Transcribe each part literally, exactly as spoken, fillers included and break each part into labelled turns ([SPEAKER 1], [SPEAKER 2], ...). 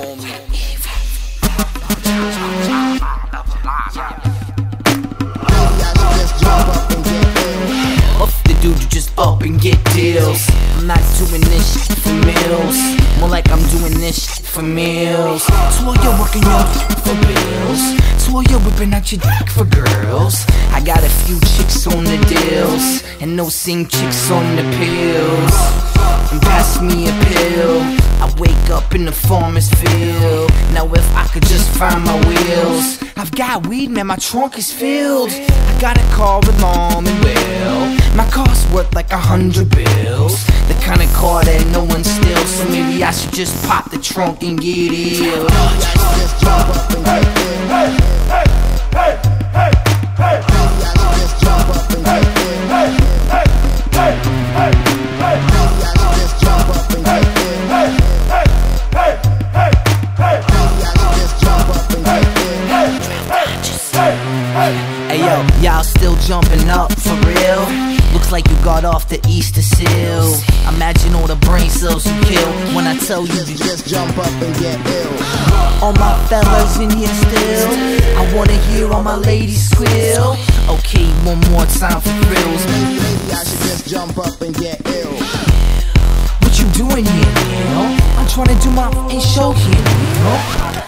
[SPEAKER 1] Off the dude to just up and get deals. I'm not doing this shit for meals, more like I'm doing this shit for meals. So while you're working your for bills, so while you're whipping out your dick for girls, I got a few chicks on the deals, and those same chicks on the pills. And pass me a pill, I wake up in the farmer's field. Now if I could just find my wheels, I've got weed, man, my trunk is filled. I got a car with mom and Will. My car's worth like a hundred bills, the kind of car that no one steals. So maybe I should just pop the trunk and get ill. Just jump up and get ill. Hey, hey, hey, hey, hey, hey. Just jump up and get ill. Hey, hey, hey, hey, hey, hey. Just jump up and get ill. Hey, hey, hey, hey, hey, hey. Just jump up and get ill. Hey, hey, hey, hey. Hey yo, y'all still jumping up for real? Looks like you got off the Easter seal. Imagine all the brain cells you kill when I tell you to just jump up and get ill. All my fellas in here still, I wanna hear all my ladies squeal. Okay, one more time for thrills. Maybe I should just jump up and get ill. What you doing here, Neil? I'm trying to do my fucking show here, Neil.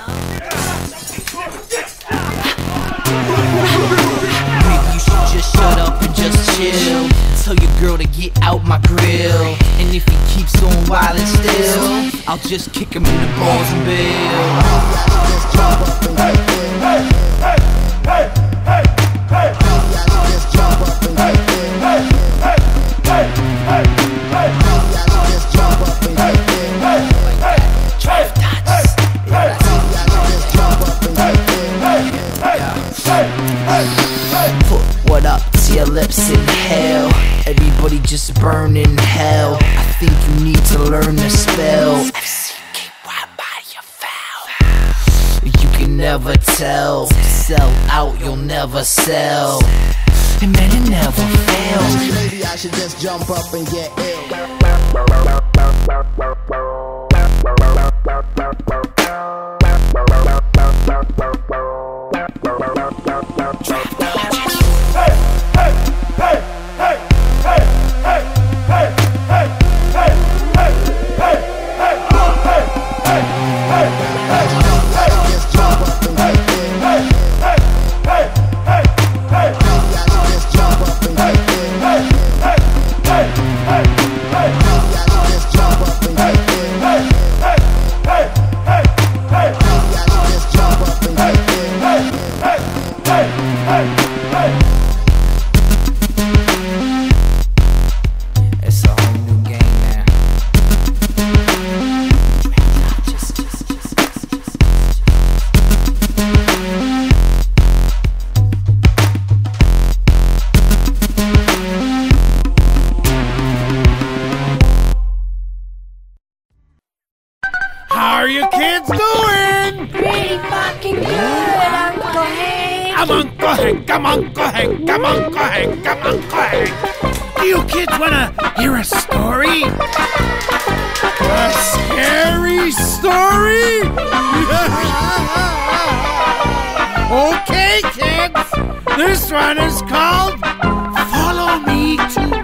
[SPEAKER 1] Just shut up and just chill. Tell your girl to get out my grill. And if he keeps on wildin' still, I'll just kick him in the balls and bill. Just jump up and get ill. Hey, hey, hey, hey, hey. Just jump up and get ill. Hey, hey, hey, hey, hey. Just jump up and get ill. Hey, hey, hey, hey, hey. Just jump up and get ill. Hey, hey, hey, hey. Put what up to your lips in hell. Everybody just burn in hell. I think you need to learn the spell. F C K Y by your foul. You can never tell. Sell out, you'll never sell. And man, it never fails. Maybe I should just jump up and get ill. It's a whole new game now.
[SPEAKER 2] How are you kids doing?
[SPEAKER 3] Pretty fucking good, Uncle Hank.
[SPEAKER 2] I'm Uncle Hank, I'm Uncle Hank, I'm Uncle Hank, I'm Uncle Hank. Do you kids wanna hear a story? A scary story? Okay, kids, this one is called Follow Me to